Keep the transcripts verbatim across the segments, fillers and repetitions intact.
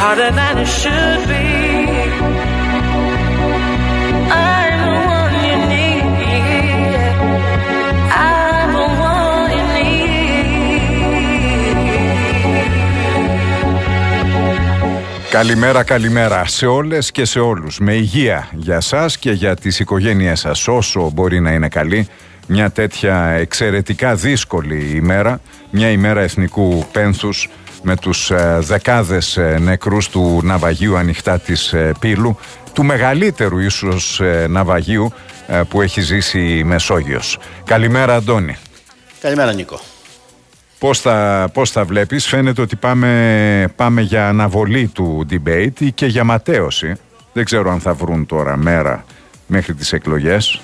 harder than it should be. I'm the one you need. I'm the one you need. Καλημέρα, καλημέρα σε όλες και σε όλους. Με υγεία για σας και για τις οικογένειές σας, όσο μπορεί να είναι καλή. Μια τέτοια εξαιρετικά δύσκολη ημέρα, μια ημέρα εθνικού πένθους, με τους ε, δεκάδες ε, νεκρούς του ναυαγίου ανοιχτά της ε, Πύλου, του μεγαλύτερου ίσως ε, ναυαγίου ε, που έχει ζήσει η Μεσόγειος. Καλημέρα, Αντώνη. Καλημέρα, Νίκο. Πώς θα, πώς θα βλέπεις? Φαίνεται ότι πάμε, πάμε για αναβολή του debate ή και για ματέωση. Δεν ξέρω αν θα βρουν τώρα μέρα μέχρι τις εκλογές.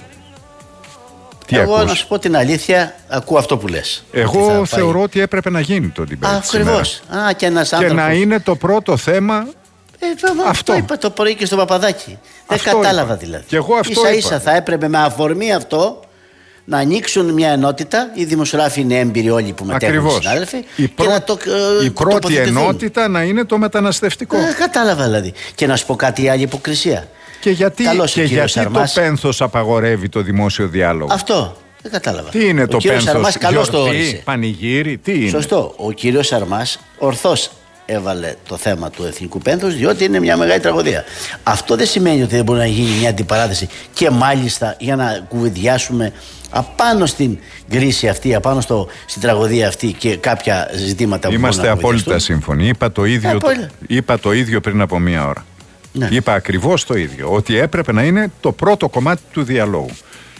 Τι Εγώ ακούς? να σου πω την αλήθεια, ακούω αυτό που λες. Εγώ ότι θεωρώ πάει... ότι έπρεπε να γίνει το debate. Ακριβώς. Α, και ένας και άνθρωπος. να είναι το πρώτο θέμα ε, βέβαια, αυτό. Το είπα το πρωί και στον Παπαδάκη. Δεν Αυτό κατάλαβα είπα. δηλαδή. Και εγώ αυτό ίσα είπα. ίσα θα έπρεπε με αφορμή αυτό να ανοίξουν μια ενότητα. Οι δημοσιογράφοι είναι έμπειροι όλοι που μετέχουν, συνάδελφοι. Η, πρω... και να το, ε, η πρώτη τοποθετηθούν. ενότητα να είναι το μεταναστευτικό. Ε, κατάλαβα δηλαδή. Και να σου πω κάτι, άλλη υποκρισία. Και γιατί, Καλώς και ο γιατί Σαρμάς... το πένθος απαγορεύει το δημόσιο διάλογο? Αυτό. Δεν κατάλαβα. Τι είναι ο το κύριος πένθος? Σαρμάς καλώς το όρισε. Πανηγύρι, τι είναι? Σωστό. Ο κύριος Σαρμάς ορθώς έβαλε το θέμα του εθνικού πένθους, διότι είναι μια μεγάλη τραγωδία. Αυτό δεν σημαίνει ότι δεν μπορεί να γίνει μια αντιπαράθεση, και μάλιστα για να κουβεντιάσουμε απάνω στην κρίση αυτή, απάνω στο, στην τραγωδία αυτή και κάποια ζητήματα που είμαστε μπορούν να απόλυτα σύμφωνοι. Είπα το ίδιο, ε, το, είπα το ίδιο πριν από μία ώρα. Ναι. Είπα ακριβώς το ίδιο. Ότι έπρεπε να είναι το πρώτο κομμάτι του διαλόγου.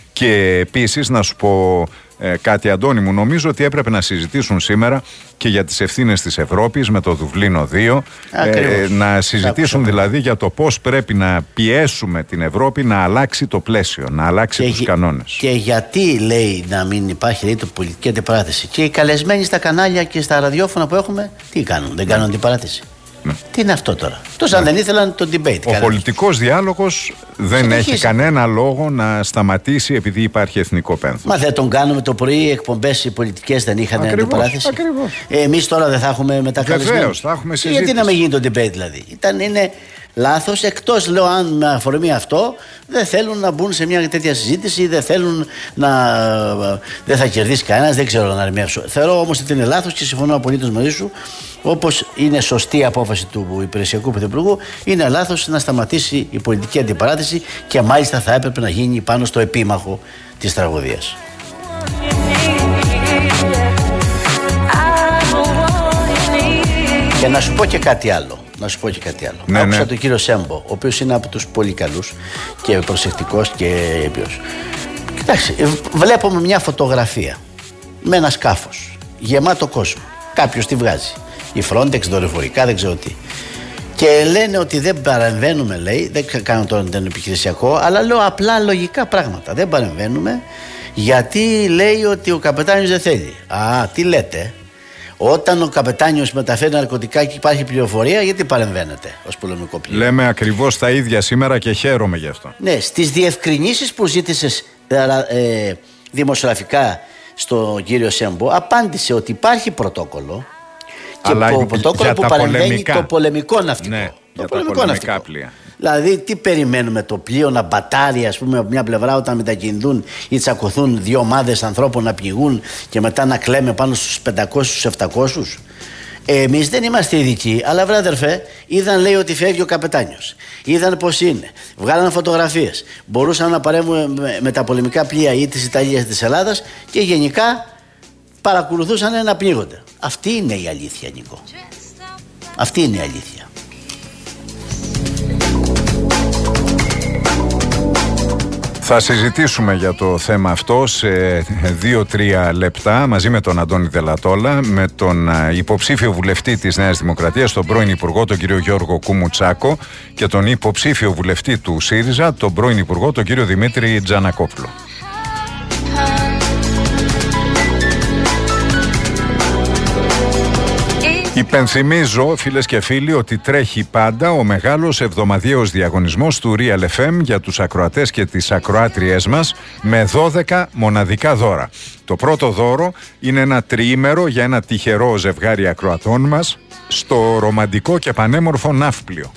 Και επίσης να σου πω ε, κάτι, Αντώνη μου, νομίζω ότι έπρεπε να συζητήσουν σήμερα και για τις ευθύνες της Ευρώπης με το Δουβλίνο δύο, ε, να συζητήσουν Άκουσα. δηλαδή για το πώς πρέπει να πιέσουμε την Ευρώπη να αλλάξει το πλαίσιο, να αλλάξει και τους γε, κανόνες. Και γιατί λέει να μην υπάρχει, λέει, το πολιτική αντιπαράθεση? Και οι καλεσμένοι στα κανάλια και στα ραδιόφωνα που έχουμε, τι κάνουν? Δεν κάνουν αντιπαράθεση. Ναι. Τι είναι αυτό τώρα? Τόσο αν ναι. δεν ήθελαν το debate. Ο κανένα. πολιτικός διάλογος δεν Συνεχίζει. έχει κανένα λόγο να σταματήσει επειδή υπάρχει εθνικό πένθος. Μα δεν τον κάνουμε το πρωί, οι εκπομπές οι πολιτικές δεν είχαν αντιπαράθεση? Ε, εμείς τώρα δεν θα έχουμε μετακαλεσμένους? Βεβαίως, θα έχουμε συζήτηση. Γιατί να μην γίνει το debate δηλαδή? Ήταν, είναι λάθος, εκτός λέω αν με αφορμή αυτό δεν θέλουν να μπουν σε μια τέτοια συζήτηση, δεν θέλουν να... δεν θα κερδίσει κανένας, δεν ξέρω να ερμηνεύσω. Θεωρώ όμως ότι είναι λάθος και συμφωνώ απολύτως μαζί σου. Όπως είναι σωστή η απόφαση του υπηρεσιακού πρωθυπουργού, είναι λάθος να σταματήσει η πολιτική αντιπαράθεση, και μάλιστα θα έπρεπε να γίνει πάνω στο επίμαχο της τραγωδίας. Και να σου πω και κάτι άλλο. Να σου πω και κάτι άλλο. Ναι, Άκουσα ναι. τον κύριο Σέμπο, ο οποίος είναι από τους πολύ καλούς και προσεκτικός και έμπειρος. Κοιτάξτε, βλέπουμε μια φωτογραφία με ένα σκάφος γεμάτο κόσμο. Κάποιος τη βγάζει. Η Frontex, δορυφορικά, δεν ξέρω τι. Και λένε ότι δεν παρεμβαίνουμε, λέει, δεν κάνω τώρα τον επιχειρησιακό, αλλά λέω απλά λογικά πράγματα. Δεν παρεμβαίνουμε γιατί λέει ότι ο καπετάνιος δεν θέλει. Α, τι λέτε? Όταν ο καπετάνιος μεταφέρει ναρκωτικά και υπάρχει πληροφορία, γιατί παρεμβαίνετε ως πολεμικό πλοίο? Λέμε ακριβώς τα ίδια σήμερα και χαίρομαι γι' αυτό. Ναι, στις διευκρινήσεις που ζήτησες ε, δημοσιογραφικά στον κύριο Σέμπο, απάντησε ότι υπάρχει πρωτόκολλο. Και αλλά το πρωτόκολλο που παρεμβαίνει πολεμικά. το πολεμικό ναυτικό. Ναι, το για πολεμικό τα πολεμικά ναυτικό. πλοία. Δηλαδή, τι περιμένουμε, το πλοίο να μπατάρει, ας πούμε, από μια πλευρά όταν μετακινηθούν ή τσακωθούν δύο ομάδες ανθρώπων να πνιγούν και μετά να κλαίμε πάνω στους πεντακόσιους, στους επτακόσιους? Εμείς δεν είμαστε ειδικοί, αλλά βρε αδερφέ, είδαν, λέει, ότι φεύγει ο καπετάνιος. Είδαν πώς είναι. Βγάλαν φωτογραφίες. Μπορούσαν να παρέμβουν με, με τα πολεμικά πλοία ή της Ιταλίας ή της Ελλάδας και γενικά παρακολουθούσαν να πνίγονται. Αυτή είναι η αλήθεια, Νίκο. Αυτή είναι η αλήθεια. Θα συζητήσουμε για το θέμα αυτό σε δύο τρία λεπτά μαζί με τον Αντώνη Δελατόλα, με τον υποψήφιο βουλευτή της Νέας Δημοκρατίας, τον πρώην Υπουργό, τον κύριο Γιώργο Κουμουτσάκο, και τον υποψήφιο βουλευτή του ΣΥΡΙΖΑ, τον πρώην Υπουργό, τον κύριο Δημήτρη Τζανακόπουλο. Υπενθυμίζω, φίλες και φίλοι, ότι τρέχει πάντα ο μεγάλος εβδομαδιαίος διαγωνισμός του Real εφ εμ για τους ακροατές και τις ακροάτριές μας με δώδεκα μοναδικά δώρα. Το πρώτο δώρο είναι ένα τριήμερο για ένα τυχερό ζευγάρι ακροατών μας στο ρομαντικό και πανέμορφο Ναύπλιο.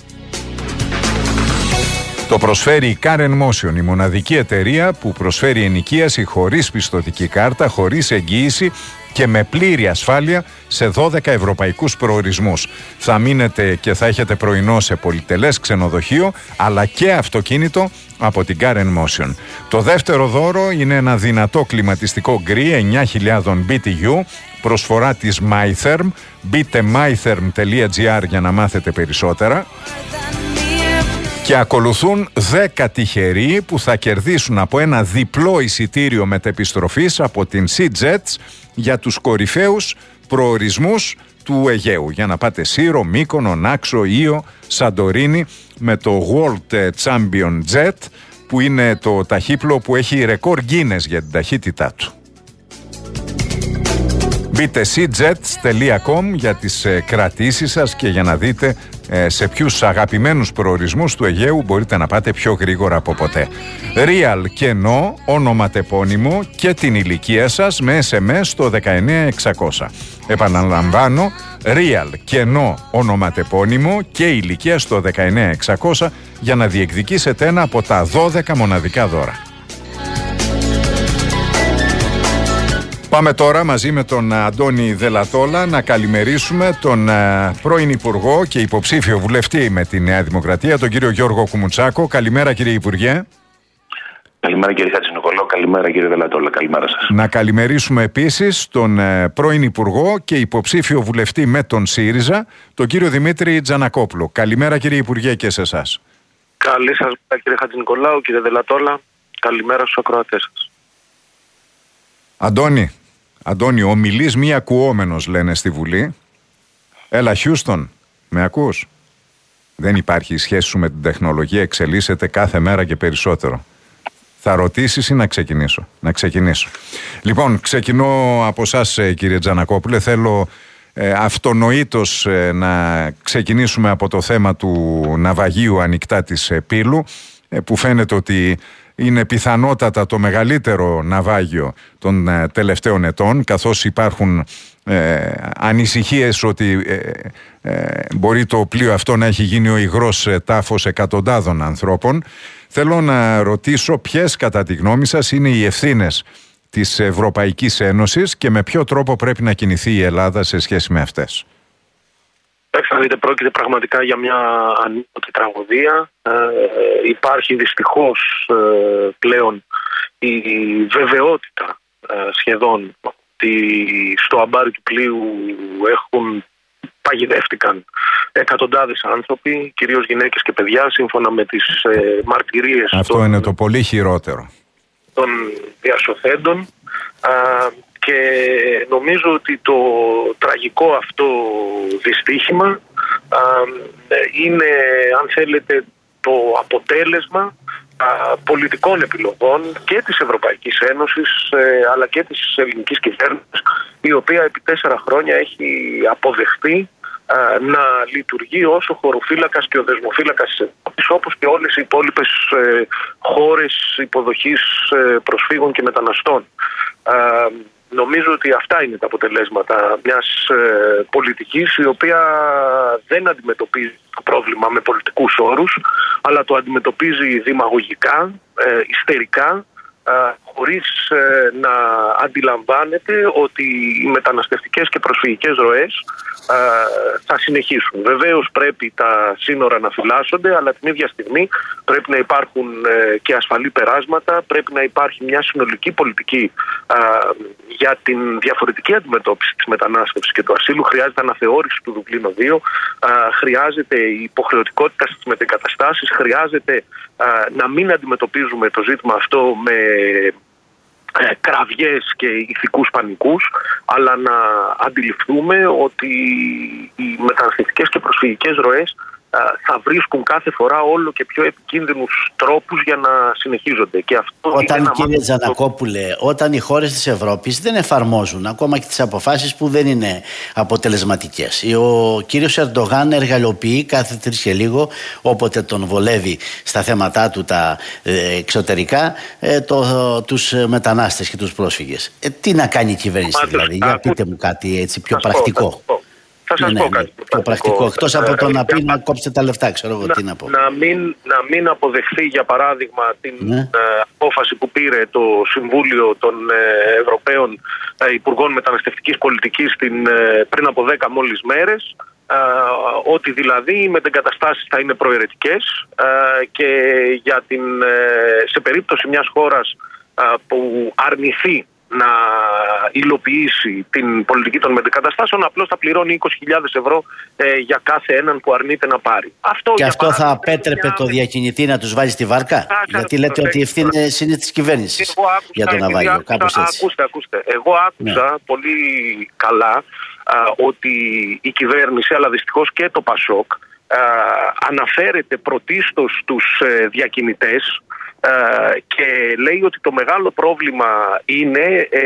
Το προσφέρει η Karen Motion, η μοναδική εταιρεία που προσφέρει ενοικίαση χωρίς πιστωτική κάρτα, χωρίς εγγύηση και με πλήρη ασφάλεια σε δώδεκα ευρωπαϊκούς προορισμούς. Θα μείνετε και θα έχετε πρωινό σε πολυτελές ξενοδοχείο, αλλά και αυτοκίνητο από την Karen Motion. Το δεύτερο δώρο είναι ένα δυνατό κλιματιστικό γκρι εννιά χιλιάδες μπι τι γιου, προσφορά της MyTherm. Μπείτε mytherm τελεία gr για να μάθετε περισσότερα. Και ακολουθούν δέκα τυχεροί που θα κερδίσουν από ένα διπλό εισιτήριο μετεπιστροφής από την SeaJets για τους κορυφαίους προορισμούς του Αιγαίου. Για να πάτε Σύρο, Μύκονο, Νάξο, Ήο, Σαντορίνη με το World Champion Jet, που είναι το ταχύπλο που έχει ρεκόρ Guinness για την ταχύτητά του. Μπείτε seajets τελεία com για τις ε, κρατήσεις σας και για να δείτε ε, σε ποιους αγαπημένους προορισμούς του Αιγαίου μπορείτε να πάτε πιο γρήγορα από ποτέ. Real κενό, ονοματεπώνυμο και την ηλικία σας με ες εμ ες στο δεκαεννιά εξακόσια. Επαναλαμβάνω, Real κενό, ονοματεπώνυμο και ηλικία στο δεκαεννιά εξακόσια για να διεκδικήσετε ένα από τα δώδεκα μοναδικά δώρα. Πάμε τώρα μαζί με τον Αντώνη Δελατόλα να καλημερίσουμε τον πρώην Υπουργό και υποψήφιο βουλευτή με τη Νέα Δημοκρατία, τον κύριο Γιώργο Κουμουτσάκο. Καλημέρα, κύριε Υπουργέ. Καλημέρα, κύριε Χατζηνικολάου. Καλημέρα, κύριε Δελατόλα. Καλημέρα σας. Να καλημερίσουμε επίσης τον πρώην Υπουργό και υποψήφιο βουλευτή με τον ΣΥΡΙΖΑ, τον κύριο Δημήτρη Τζανακόπουλο. Καλημέρα, κύριε Υπουργέ, και σε εσάς. Καλή σας μέρα, κύριε Χατζηνικολάου, κύριε Δελατόλα. Καλημέρα στους ακροατές σας. Αντώνη. Αντώνη, ομιλείς μη ακουόμενος, λένε στη Βουλή. Έλα, Χιούστον, με ακούς? Δεν υπάρχει, η σχέση σου με την τεχνολογία εξελίσσεται κάθε μέρα και περισσότερο. Θα ρωτήσεις ή να ξεκινήσω? Να ξεκινήσω. Λοιπόν, ξεκινώ από εσάς, κύριε Τζανακόπουλε. Θέλω ε, αυτονοήτως ε, να ξεκινήσουμε από το θέμα του ναυαγίου ανοιχτά της ε, Πύλου, ε, που φαίνεται ότι είναι πιθανότατα το μεγαλύτερο ναυάγιο των ε, τελευταίων ετών, καθώς υπάρχουν ε, ανησυχίες ότι ε, ε, μπορεί το πλοίο αυτό να έχει γίνει ο υγρός ε, τάφος εκατοντάδων ανθρώπων. Θέλω να ρωτήσω ποιες κατά τη γνώμη σας είναι οι ευθύνες της Ευρωπαϊκής Ένωσης και με ποιο τρόπο πρέπει να κινηθεί η Ελλάδα σε σχέση με αυτές. Θα δείτε, πρόκειται πραγματικά για μια ανίποτη τραγωδία. Ε, υπάρχει δυστυχώς ε, πλέον η βεβαιότητα ε, σχεδόν ότι στο αμπάρι του πλοίου έχουν παγιδεύτηκαν εκατοντάδες άνθρωποι, κυρίως γυναίκες και παιδιά, σύμφωνα με τις ε, μαρτυρίες. Αυτό των, είναι το πολύ χειρότερο. Των διασωθέντων. Α, και νομίζω ότι το τραγικό αυτό δυστύχημα α, είναι, αν θέλετε, το αποτέλεσμα α, πολιτικών επιλογών και της Ευρωπαϊκής Ένωσης ε, αλλά και της ελληνικής κυβέρνησης, η οποία επί τέσσερα χρόνια έχει αποδεχτεί α, να λειτουργεί ως ο χωροφύλακας και ο δεσμοφύλακας της Ευρώπης, όπως και όλες οι υπόλοιπες ε, χώρες υποδοχής ε, προσφύγων και μεταναστών. Α, Νομίζω ότι αυτά είναι τα αποτελέσματα μιας ε, πολιτικής η οποία δεν αντιμετωπίζει το πρόβλημα με πολιτικούς όρους, αλλά το αντιμετωπίζει δημαγωγικά, ε, ιστερικά, ε, χωρίς ε, να αντιλαμβάνεται ότι οι μεταναστευτικές και προσφυγικές ροές ε, θα συνεχίσουν. Βεβαίως πρέπει τα σύνορα να φυλάσσονται, αλλά την ίδια στιγμή πρέπει να υπάρχουν ε, και ασφαλή περάσματα, πρέπει να υπάρχει μια συνολική πολιτική ε, για την διαφορετική αντιμετώπιση της μετανάστευσης και του ασύλου. Χρειάζεται αναθεώρηση του Δουβλίνο δύο, ε, χρειάζεται η υποχρεωτικότητα στις μετεγκαταστάσεις, χρειάζεται ε, να μην αντιμετωπίζουμε το ζήτημα αυτό με Ε, κραυγές και ηθικούς πανικούς, αλλά να αντιληφθούμε ότι οι μεταναστευτικές και προσφυγικές ροές ε, θα βρίσκουν κάθε φορά όλο και πιο επικίνδυνους τρόπους για να συνεχίζονται. Και αυτό όταν, είναι κύριε Τζανακόπουλε, το... όταν οι χώρες της Ευρώπης δεν εφαρμόζουν ακόμα και τις αποφάσεις που δεν είναι αποτελεσματικές. Ο κύριος Ερντογάν εργαλειοποιεί κάθε τρεις και λίγο, όποτε τον βολεύει στα θέματα του τα ε, εξωτερικά, ε, το, τους μετανάστες και τους πρόσφυγες. Ε, τι να κάνει η κυβέρνηση, Μάλιστα, δηλαδή? Για πείτε μου κάτι έτσι πιο θα πρακτικό. πω, Θα σας ναι, πω ναι, κάτι. ναι, το πρακτικό. Εκτός από το να πει να κόψετε τα λεφτά, ξέρω εγώ να, τι να πω. Να μην, να μην αποδεχθεί, για παράδειγμα, την Ναι. ε, απόφαση που πήρε το Συμβούλιο των ε, Ευρωπαίων ε, Υπουργών Μεταναστευτικής Πολιτικής την, ε, πριν από δέκα μόλις μέρες, ε, ότι δηλαδή οι μετεγκαταστάσεις θα είναι προαιρετικές ε, και για την, ε, σε περίπτωση μιας χώρας ε, που αρνηθεί να υλοποιήσει την πολιτική των μετεγκαταστάσεων, απλώς θα πληρώνει είκοσι χιλιάδες ευρώ ε, για κάθε έναν που αρνείται να πάρει. Αυτό, Και αυτό θα παράδειγμα, απέτρεπε μια... το διακινητή να τους βάλει στη βάρκα. Α, Γιατί λέτε ότι η ευθύνη είναι της κυβέρνησης για το ναυάγιο. άκουσα, Κάπως έτσι. Ακούστε, ακούστε. Εγώ άκουσα ναι. πολύ καλά α, ότι η κυβέρνηση, αλλά δυστυχώς και το ΠΑΣΟΚ, α, αναφέρεται πρωτίστως στους ε, διακινητές Uh, και λέει ότι το μεγάλο πρόβλημα είναι ε,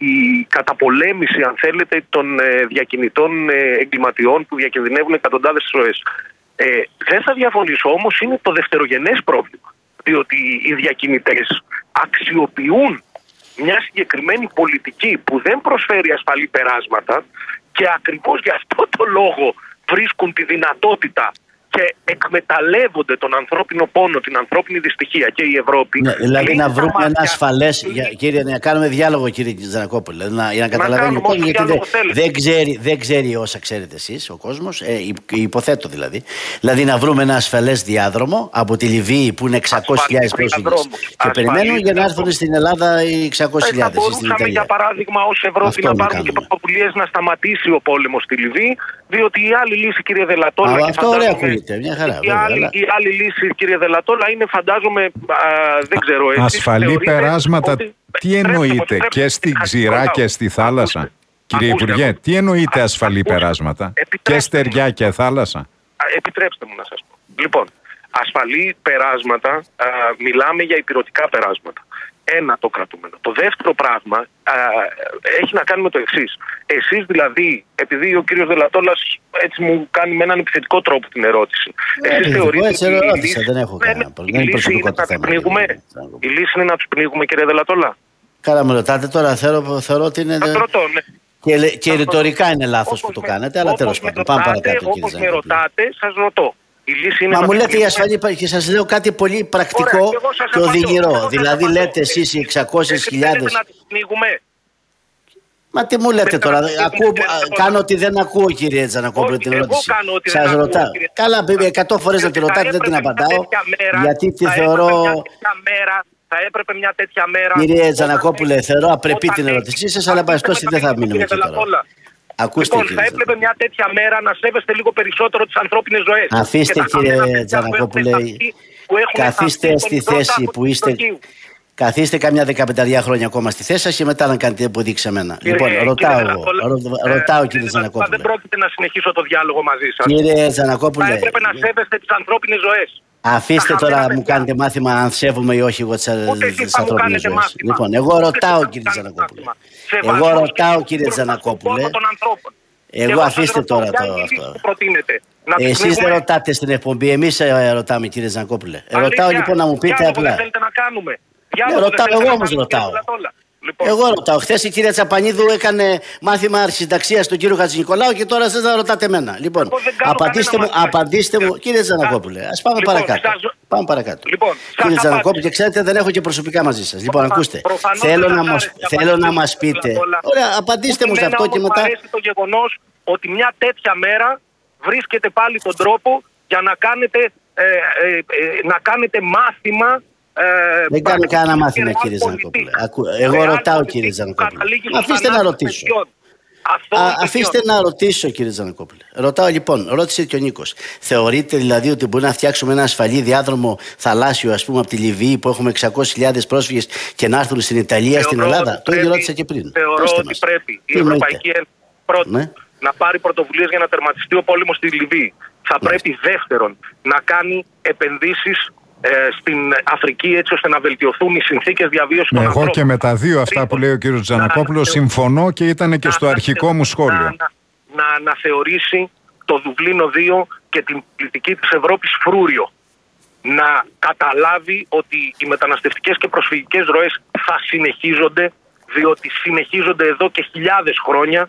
η καταπολέμηση, αν θέλετε, των ε, διακινητών ε, εγκληματιών που διακινδυνεύουν εκατοντάδες ζωές. Ε, δεν θα διαφωνήσω, όμως είναι το δευτερογενές πρόβλημα. Διότι οι διακινητές αξιοποιούν μια συγκεκριμένη πολιτική που δεν προσφέρει ασφαλή περάσματα και ακριβώς γι' αυτό το λόγο βρίσκουν τη δυνατότητα και εκμεταλλεύονται τον ανθρώπινο πόνο, την ανθρώπινη δυστυχία και η Ευρώπη. Ναι, δηλαδή να βρούμε μάτια... ένα ασφαλές, για, κύριε, να κάνουμε διάλογο, κύριε Τζανακόπουλε, να, για να καταλαβαίνει ο κόσμος, γιατί δεν, δεν, ξέρει, δεν ξέρει όσα ξέρετε εσείς, ο κόσμος, ε, υποθέτω δηλαδή. Δηλαδή να βρούμε ένα ασφαλές διάδρομο από τη Λιβύη που είναι εξακόσιες χιλιάδες πρόσφυγες και περιμένουν για να έρθουν στην Ελλάδα οι εξακόσιες χιλιάδες. Θα μπορούσαμε για παράδειγμα ως Ευρώπη αυτό να πάρουμε και πρωτοβουλίες να σταματήσει ο πόλεμος στη Λιβύη, διότι η άλλη λύση, κύριε Δελατόλα, Α, αυτό ωραία ακούγεται, μια χαρά. Η άλλη, η άλλη λύση, κύριε Δελατόλα, είναι, φαντάζομαι, α, δεν ξέρω έτσι. Ασφαλή περάσματα, ότι... τι εννοείται, και στην ξηρά και στη θάλασσα. Ακούστε, κύριε ακούστε, Υπουργέ, ακούστε. Τι εννοείται α, ασφαλή ακούστε, περάσματα, και στεριά και θάλασσα. Επιτρέψτε μου να σας πω. Λοιπόν, ασφαλή περάσματα, α, μιλάμε για υπηρετικά περάσματα. Ένα το κρατούμενο. Το δεύτερο πράγμα α, έχει να κάνει με το εξής. Εσείς δηλαδή, επειδή ο κύριος Δελατόλας έτσι μου κάνει με έναν επιθετικό τρόπο την ερώτηση. Ε, εσείς θεωρείτε ότι η λύση, δεν έχω κανένα πρόβλημα. Η λύση είναι να τους πνίγουμε. Η λύση είναι να τους πνίγουμε, κύριε Δελατόλα. Καλά, με ρωτάτε τώρα. Θεωρώ, θεωρώ ότι είναι. Ρωτώ, ναι. Και, και ρητορικά είναι λάθος που το κάνετε, αλλά τέλος πάντων. Πάμε παρακάτω. Όπως με ρωτάτε, σας ρωτώ. Μα μου λέτε η ασφαλή και σας λέω κάτι πολύ πρακτικό. Ωραία, και οδυνηρό. Δηλαδή λέτε εσείς οι εξακόσιες χιλιάδες. Να τις πνίγουμε. Μα τι μου λέτε τώρα, ακούω, κάνω ότι δεν ακούω, κύριε Τζανακόπουλο, την ερώτηση. Σας ρωτάω. Καλά, εκατό φορές να τη ρωτάτε, δεν την απαντάω, γιατί τη θεωρώ... Θα έπρεπε μια τέτοια μέρα... Κύριε Τζανακόπουλε, θεωρώ απρεπή την ερώτησή σας, αλλά παστώσει δεν θα μείνουμε εκεί τώρα. Ακούστε, λοιπόν, θα έπρεπε μια τέτοια μέρα να σέβεστε λίγο περισσότερο τις ανθρώπινες ζωές. Αφήστε, κύριε Τζανακόπουλε, καθίστε στη θέση που είστε... Καθίστε καμιά δεκαπενταριά χρόνια ακόμα στη θέση σας και μετά να κάνετε που δείξει εμένα. Κύριε, λοιπόν, κύριε ρωτάω κύριε εγώ. Ρω, ρωτάω, κύριε Τζανακόπουλε. Δεν πρόκειται να συνεχίσω το διάλογο μαζί σας. Κύριε Τζανακόπουλε. Θα έπρεπε να σέβεστε τις ανθρώπινες ζωές. Αφήστε τώρα να μου κάνετε μάθημα αν σέβομαι ή όχι εγώ τις ανθρώπινες ζωές. Λοιπόν, εγώ ρωτάω, κύριε Τζανακόπουλε. Εγώ ρωτάω, κύριε Τζανακόπουλε. Εγώ αφήστε τώρα το αυτό. Εσείς δεν ρωτάτε στην εκπομπή, εμείς ρωτάμε, κύριε Τζανακόπουλε. Ρωτάω λοιπόν να μου πείτε απλά. Ναι, ρωτάω, εγώ όμως ρωτάω. Λοιπόν. Εγώ ρωτάω. Χθες η κυρία Τσαπανίδου έκανε μάθημα αρχισυνταξίας στον κύριο Χατζηνικολάου και τώρα εσείς να ρωτάτε εμένα. Λοιπόν, απαντήστε μου, απαντήστε μου, κύριε Τζανακόπουλε. Ας πάμε λοιπόν, παρακάτω. Σας... Πάμε παρακάτω. Λοιπόν, κύριε Τζανακόπουλε, και ξέρετε, δεν έχω και προσωπικά μαζί σας. Λοιπόν, ακούστε. Θέλω να, μας, θέλω να μας πείτε. Ωραία, απαντήστε μου σε αυτό και μετά. Μου αρέσει το γεγονός ότι μια τέτοια μέρα βρίσκεται πάλι τον τρόπο για να κάνετε, ε, ε, ε, να κάνετε μάθημα. Ε, δεν κάνω κανένα μάθημα, κύριε Τζανακόπουλε. Εγώ ρωτάω, κύριε Τζανακόπουλε. Αφήστε να ρωτήσω. Α, αφήστε να ρωτήσω, κύριε Τζανακόπουλε. Ρωτάω λοιπόν, ρώτησε και ο Νίκος. Θεωρείτε δηλαδή ότι μπορεί να φτιάξουμε ένα ασφαλή διάδρομο θαλάσσιο, ας πούμε, από τη Λιβύη που έχουμε εξακόσιες χιλιάδες πρόσφυγες και να έρθουν στην Ιταλία, θεωρώ στην Ελλάδα? Το ίδιο ρώτησα και πριν. Θεωρώ ότι μας. Πρέπει η Ευρωπαϊκή Ένωση πρώτον ναι. να πάρει πρωτοβουλίες για να τερματιστεί ο πόλεμος στη Λιβύη. Θα ναι. πρέπει δεύτερον να κάνει επενδύσεις στην Αφρική έτσι ώστε να βελτιωθούν οι συνθήκες διαβίωσης των ανθρώπων. Εγώ και με τα δύο αυτά που λέει ο κύριος Τζανακόπουλος συμφωνώ και ήταν και στο αρχικό μου σχόλιο. Να, να, να αναθεωρήσει το Δουβλίνο δύο και την πολιτική της Ευρώπης φρούριο. Να καταλάβει ότι οι μεταναστευτικές και προσφυγικές ροές θα συνεχίζονται, διότι συνεχίζονται εδώ και χιλιάδες χρόνια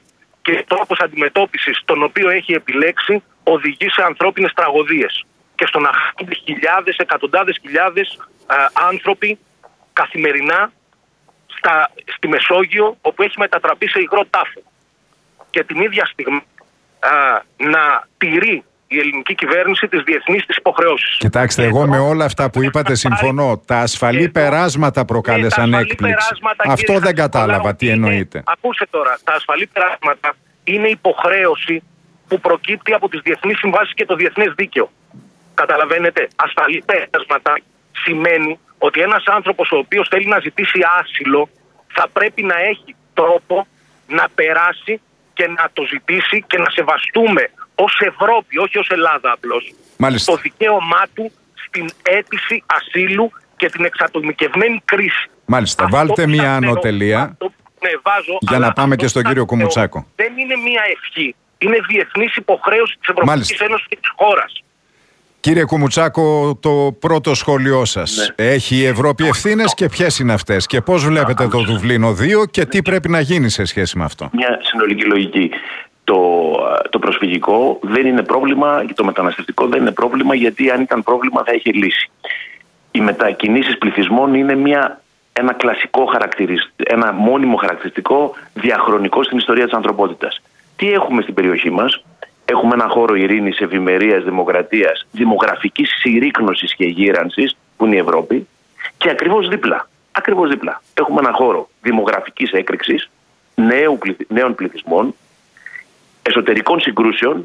και τρόπος αντιμετώπισης τον οποίο έχει επιλέξει οδηγεί σε ανθρώπινες τραγωδίες και στο να χάνονται χιλιάδες, εκατοντάδες χιλιάδες α, άνθρωποι καθημερινά στα, στη Μεσόγειο, όπου έχει μετατραπεί σε υγρό τάφο. Και την ίδια στιγμή α, να τηρεί η ελληνική κυβέρνηση τις διεθνείς της υποχρεώσεις. Κοιτάξτε, εγώ με όλα αυτά που είπατε συμφωνώ. Τα ασφαλή περάσματα προκάλεσαν έκπληξη. Αυτό δεν κατάλαβα τι εννοείτε. Ακούσε τώρα, τα ασφαλή περάσματα είναι υποχρέωση που προκύπτει από τις διεθνείς συμβάσεις και το διεθνές δίκαιο. Καταλαβαίνετε, ασφαλή περάσματα σημαίνει ότι ένας άνθρωπος ο οποίος θέλει να ζητήσει άσυλο θα πρέπει να έχει τρόπο να περάσει και να το ζητήσει και να σεβαστούμε ως Ευρώπη, όχι ως Ελλάδα απλώς, Μάλιστα. το δικαίωμά του στην αίτηση ασύλου και την εξατομικευμένη κρίση. Μάλιστα, Αυτό βάλτε μία πιστεύω, ανωτελεία αυτό, ναι, βάζω, για να πάμε και στον κύριο Κουμουτσάκο. Δεν είναι μία ευχή, είναι διεθνής υποχρέωση της Ευρωπαϊκής Ένωσης και της χώρας. Κύριε Κουμουτσάκο, το πρώτο σχόλιο σας. Ναι. Έχει η Ευρώπη ευθύνες και ποιες είναι αυτές και πώς βλέπετε το Δουβλίνο δύο και τι πρέπει να γίνει σε σχέση με αυτό? Μια συνολική λογική. Το, το προσφυγικό δεν είναι πρόβλημα και το μεταναστευτικό δεν είναι πρόβλημα, γιατί αν ήταν πρόβλημα θα είχε λύση. Οι μετακινήσεις πληθυσμών είναι μια, ένα κλασικό χαρακτηριστικό, ένα μόνιμο χαρακτηριστικό διαχρονικό στην ιστορία της ανθρωπότητας. Τι έχουμε στην περιοχή μας? Έχουμε ένα χώρο ειρήνης, ευημερίας, δημοκρατίας, δημογραφικής συρρίκνωσης και γύρανσης που είναι η Ευρώπη, και ακριβώς δίπλα, ακριβώς δίπλα έχουμε ένα χώρο δημογραφικής έκρηξης, νέου, νέων πληθυσμών, εσωτερικών συγκρούσεων,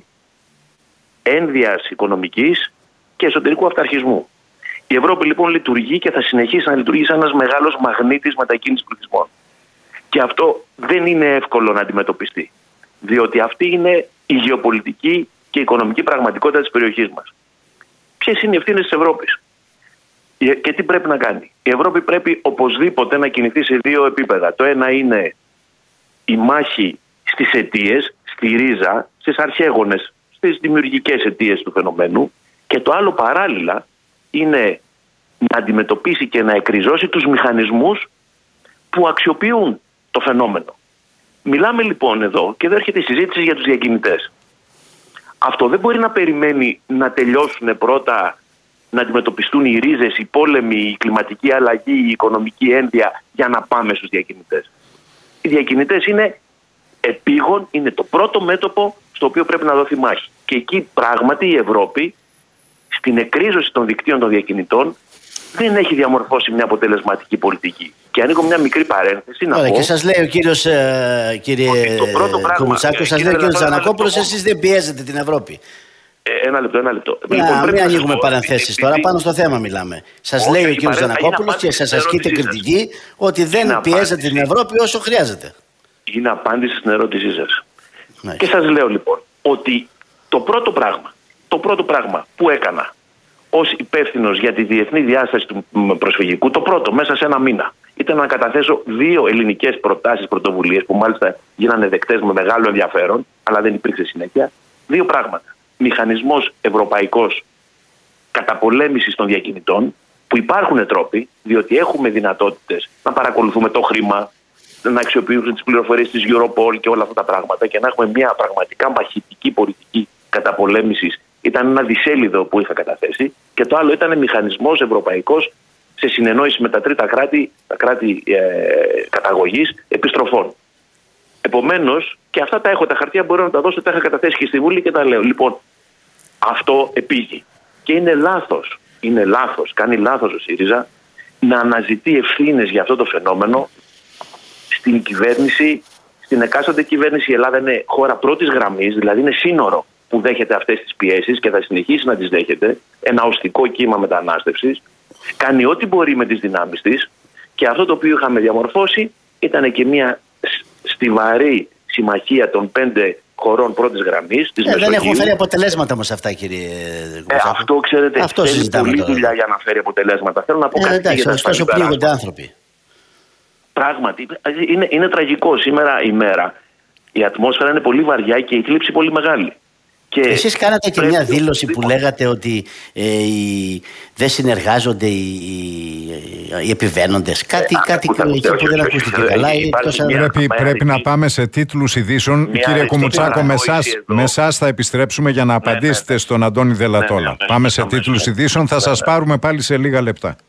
ένδυας οικονομικής και εσωτερικού αυταρχισμού. Η Ευρώπη λοιπόν λειτουργεί και θα συνεχίσει να λειτουργεί σαν ένας μεγάλος μαγνήτης μετακίνησης πληθυσμών. Και αυτό δεν είναι εύκολο να αντιμετωπιστεί, διότι αυτή είναι η γεωπολιτική και η οικονομική πραγματικότητα της περιοχής μας. Ποιες είναι οι ευθύνες της Ευρώπης και τι πρέπει να κάνει? Η Ευρώπη πρέπει οπωσδήποτε να κινηθεί σε δύο επίπεδα. Το ένα είναι η μάχη στις αιτίες, στη ρίζα, στις αρχαίγονες, στις δημιουργικές αιτίες του φαινομένου, και το άλλο παράλληλα είναι να αντιμετωπίσει και να εκριζώσει τους μηχανισμούς που αξιοποιούν το φαινόμενο. Μιλάμε λοιπόν εδώ και εδώ έρχεται η συζήτηση για τους διακινητές. Αυτό δεν μπορεί να περιμένει να τελειώσουν πρώτα, να αντιμετωπιστούν οι ρίζες, οι πόλεμοι, η κλιματική αλλαγή, η οικονομική ένδια για να πάμε στους διακινητές. Οι διακινητές είναι επίγον, είναι το πρώτο μέτωπο στο οποίο πρέπει να δοθεί μάχη. Και εκεί πράγματι η Ευρώπη στην εκρίζωση των δικτύων των διακινητών δεν έχει διαμορφώσει μια αποτελεσματική πολιτική. Και ανοίγω μια μικρή παρένθεση να Ωραία, πω... και σας λέει ο κύριος, ε, κύριε Κουμουτσάκο, σας λέει ο κύριος Τζανακόπουλος, εσείς δεν πιέζετε την Ευρώπη. Ε, ένα λεπτό, ένα λεπτό. Να, λοιπόν, μην να ανοίγουμε πω, παρενθέσεις επειδή... τώρα, πάνω στο θέμα μιλάμε. Σας Όχι, λέει ο η κύριος παρέ... Τζανακόπουλος και σας ασκείτε κριτική ότι δεν είναι πιέζετε απάντηση. την Ευρώπη όσο χρειάζεται. Είναι απάντηση στην ερώτησή σας. Ναι. Και σας λέω λοιπόν ότι το πρώτο πράγμα, το πρώτο πράγμα που έκανα ως υπεύθυνος για τη διεθνή διάσταση του προσφυγικού, το πρώτο μέσα σε ένα μήνα, ήταν να καταθέσω δύο ελληνικές προτάσεις, πρωτοβουλίες, που μάλιστα γίνανε δεκτές με μεγάλο ενδιαφέρον, αλλά δεν υπήρξε συνέχεια. Δύο πράγματα. Μηχανισμός ευρωπαϊκός καταπολέμησης των διακινητών, που υπάρχουν τρόποι, διότι έχουμε δυνατότητες να παρακολουθούμε το χρήμα, να αξιοποιήσουμε τις πληροφορίες της Europol και όλα αυτά τα πράγματα και να έχουμε μια πραγματικά μαχητική πολιτική καταπολέμησης. Ήταν ένα δισέλιδο που είχα καταθέσει. Και το άλλο ήταν μηχανισμός ευρωπαϊκός σε συνεννόηση με τα τρίτα κράτη, τα κράτη ε, καταγωγής επιστροφών. Επομένως, και αυτά τα έχω, τα χαρτιά μπορώ να τα δώσω, τα είχα καταθέσει και στη Βουλή και τα λέω. Λοιπόν, αυτό επήγει. Και είναι λάθος, είναι λάθος, κάνει λάθος ο ΣΥΡΙΖΑ να αναζητεί ευθύνες για αυτό το φαινόμενο στην κυβέρνηση, στην εκάστοτε κυβέρνηση. Η Ελλάδα είναι χώρα πρώτης γραμμής, δηλαδή είναι σύνορο που δέχεται αυτές τις πιέσεις και θα συνεχίσει να τις δέχεται, ένα οστικό κύμα μετανάστευσης, κάνει ό,τι μπορεί με τις δυνάμεις της, και αυτό το οποίο είχαμε διαμορφώσει ήταν και μια στιβαρή συμμαχία των πέντε χωρών πρώτης γραμμής της ε, Μεσογείου. Δεν έχουν φέρει αποτελέσματα όμως αυτά, κύριε Κουμουτσάκο. Ε, αυτό ξέρετε, αυτό θέλει πολλή τώρα. δουλειά για να φέρει αποτελέσματα. Θέλω να πω Ε, κάτι εντάξει, για τα ωστόσο ασφαλή πλήγονται περάσματα. άνθρωποι. Πράγματι, είναι, είναι τραγικό. Σήμερα η μέρα η ατμόσφαιρα είναι πολύ βαριά και η θλίψη πολύ μεγάλη. Και εσείς κάνατε και πρέπει μια δήλωση που οπωσδήποτε- λέγατε ότι ε, οι, δεν συνεργάζονται οι, οι, οι επιβαίνοντες. Κάτι, Ε, κάτι ακούστε, εκεί ακούστε, που δεν όχι, όχι, ακούστηκε όχι, καλά. υπάρχει ή εκτός αν- μια- Πρέπει, μια πρέπει να αριθμή. πάμε σε τίτλους ειδήσεων. Μια Κύριε αριθμή Κουμουτσάκο, με παρανόηση εσάς, εδώ. με εσάς θα επιστρέψουμε για να απαντήσετε ναι. στον Αντώνη Δελατόλα. Ναι, ναι, ναι, Πάμε σε αμέσως, τίτλους αμέσως. ειδήσεων, θα σας Βέβαια. πάρουμε πάλι σε λίγα λεπτά.